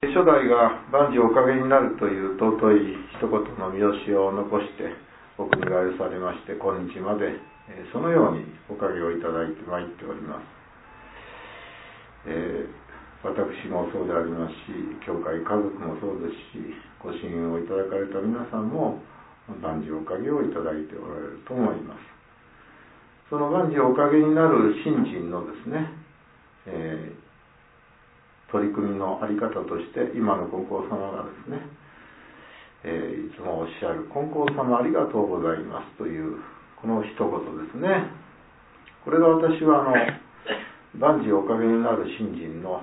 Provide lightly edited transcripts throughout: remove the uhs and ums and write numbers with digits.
初代が万事おかげになるという尊い一言の見教えを残してお国が許されまして、今日までそのようにおかげをいただいてまいっております。私もそうでありますし、教会家族もそうですし、ご支援をいただかれた皆さんも万事おかげをいただいておられると思います。その万事おかげになる信心のですね、取り組みのあり方として今の金光様がですね、いつもおっしゃる金光様ありがとうございますというこの一言ですね。これが私は万事おかげになる信心の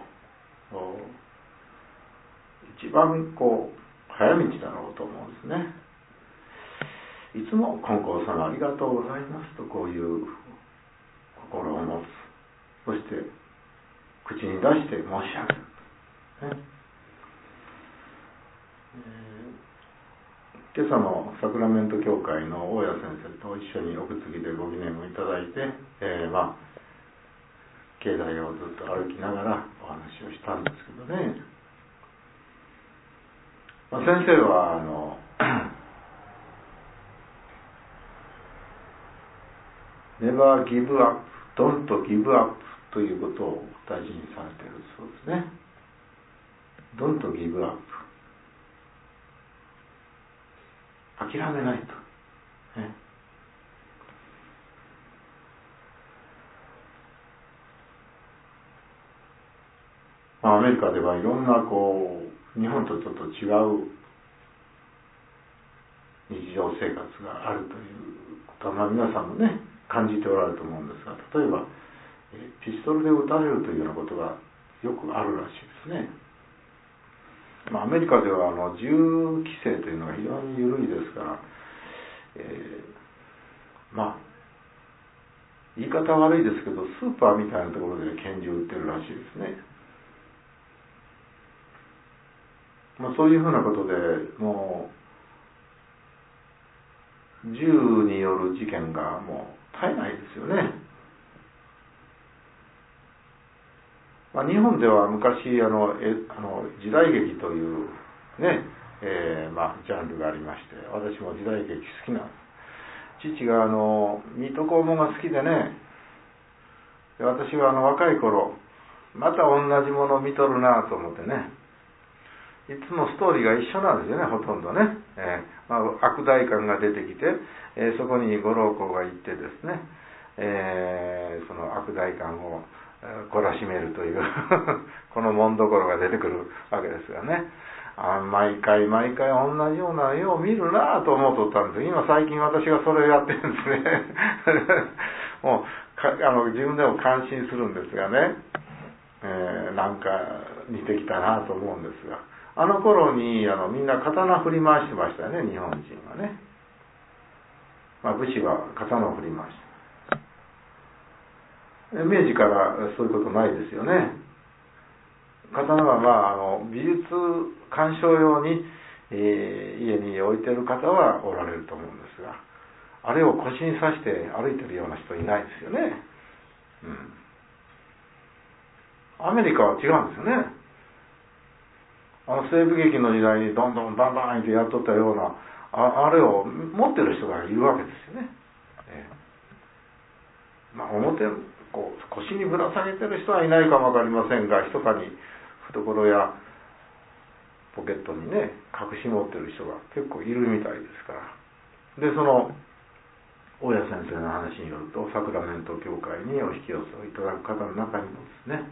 一番早道だろうと思うんですね。いつも金光様ありがとうございますとこういう心を持つ、そして口に出して申し上げる、今朝のサクラメント教会の大谷先生と一緒におくつぎでご記念をいただいて、境内をずっと歩きながらお話をしたんですけどね、先生はNever give up, don't give up ということを大事にされているそうですね。Don't give up、 諦めないと、アメリカではいろんな日本とちょっと違う日常生活があるということは、皆さんもね感じておられると思うんですが、例えばピストルで撃たれるというようなことがよくあるらしいですね。アメリカでは銃規制というのが非常に緩いですから、言い方悪いですけどスーパーみたいなところで拳銃撃ってるらしいですね。そういうふうなことでもう銃による事件がもう絶えないですよね。日本では昔時代劇というね、ジャンルがありまして、私も時代劇好きなんです。父が水戸黄門が好きでね、私は若い頃また同じものを見とるなと思ってね、いつもストーリーが一緒なんですよね、ほとんどね。悪代官が出てきて、そこにご老公が行ってですね、その悪代官を懲らしめるというこの紋所が出てくるわけですがね、毎回同じような絵を見るなと思っとったんです。今最近私がそれをやってるんですねもう自分でも感心するんですがね、なんか似てきたなと思うんですが、あの頃にみんな刀振り回してましたよね、日本人はね。武士は刀を振り回して、明治からそういうことないですよね。刀は美術鑑賞用に、家に置いてる方はおられると思うんですが、あれを腰に刺して歩いてるような人いないですよね。アメリカは違うんですよね。西部劇の時代にどんどんバンバンってやっとったようなあれを持ってる人がいるわけですよね。腰にぶら下げてる人はいないかもわかりませんが、密かに懐やポケットにね隠し持ってる人が結構いるみたいですから。でその大谷先生の話によると、サクラメント教会にお引き寄せをいただく方の中にもですね、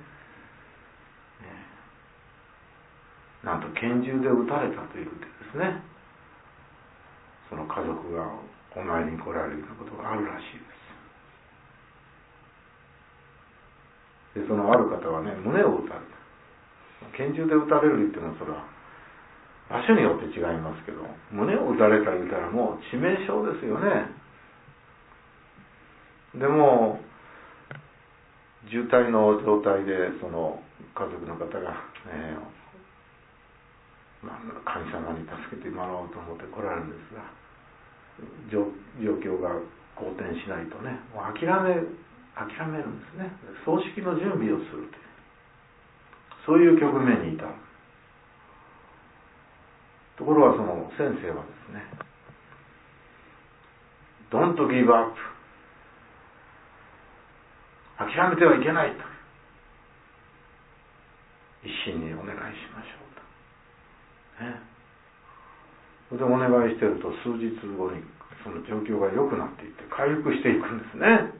なんと拳銃で撃たれたというですね、その家族がお参りに来られるようなことがあるらしいです。でそのある方はね、胸を撃たれた。拳銃で撃たれるっていうのはそれは場所によって違いますけど、胸を撃たれた言うたらもう致命傷ですよね。でも渋滞の状態でその家族の方が、神様に助けてもらおうと思って来られるんですが、状況が好転しないとね、もう諦めるんですね。葬式の準備をするという、そういう局面にいた。 ころがその先生はですね、Don't give up、 諦めてはいけないと、一心にお願いしましょうと、ね、それでお願いしていると数日後にその状況が良くなっていって回復していくんですね。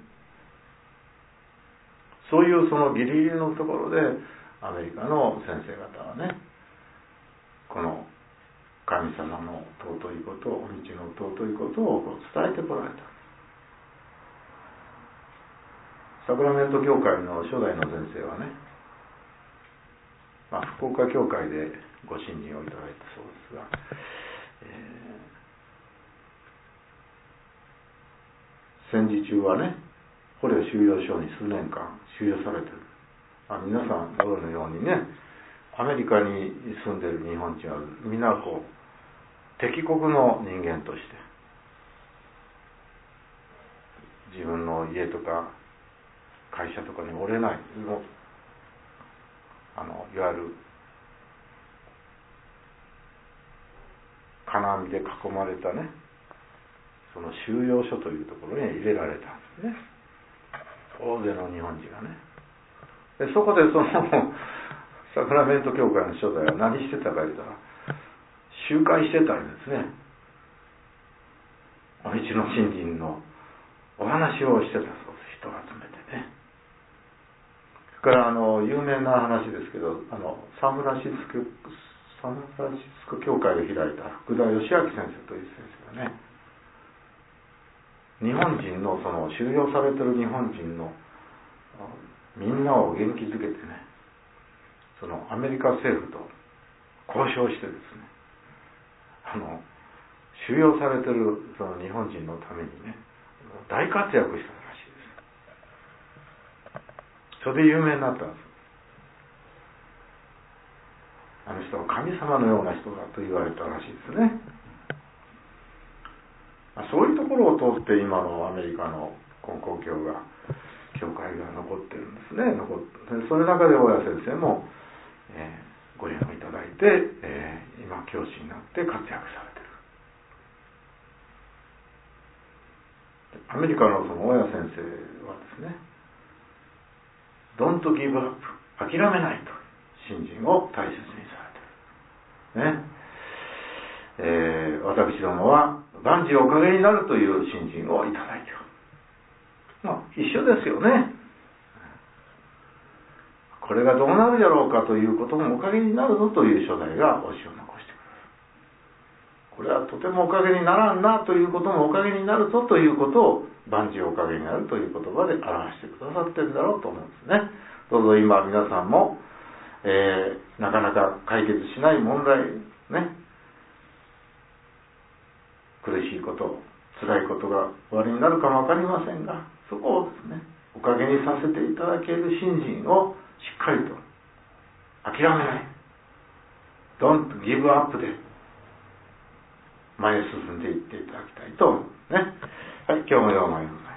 そういうそのギリギリのところでアメリカの先生方はね、この神様の尊いこと、道の尊いことを伝えてこられた。サクラメント教会の初代の先生はね、福岡教会でご信任をいただいたそうですが、戦時中はね、捕虜収容所に数年間収容されている。皆さんご存知のようにね、アメリカに住んでいる日本人はみんなこう敵国の人間として自分の家とか会社とかにおれない、いわゆる金網で囲まれたね、その収容所というところに入れられたんですね、大勢の日本人がね。でそこでそのサクラメント教会の初代は何してたか言ったら、集会してたんですね。お道の信心のお話をしてたそうです。人を集めてね。それから有名な話ですけど、サンフランシスコ教会を開いた福田義明先生という先生がね、日本人のその収容されている日本人のみんなを元気づけてね、そのアメリカ政府と交渉してですね、収容されているその日本人のためにね、大活躍したらしいです。それで有名になったんです。あの人は神様のような人だと言われたらしいですね。そういうところを通って今のアメリカの根高教会が残ってるんですね。その中で大谷先生も、ご縁をいただいて、今教師になって活躍されている。アメリカのその大谷先生はですね、Don't give up、 諦めないと信心を大切にされている、ね。私どもは万事おかげになるという信心をいただいている。一緒ですよね。これがどうなるだろうかということもおかげになるぞという初代が教えを残してくれる。これはとてもおかげにならんなということもおかげになるぞということを万事おかげになるという言葉で表してくださっているんだろうと思うんですね。どうぞ今皆さんも、なかなか解決しない問題ね、苦しいこと、辛いことが終わりになるかもわかりませんが、そこをですね、おかげにさせていただける信心をしっかりと諦めない、 Don't give up で前へ進んでいっていただきたいと思いますね。はい、今日もようまいります。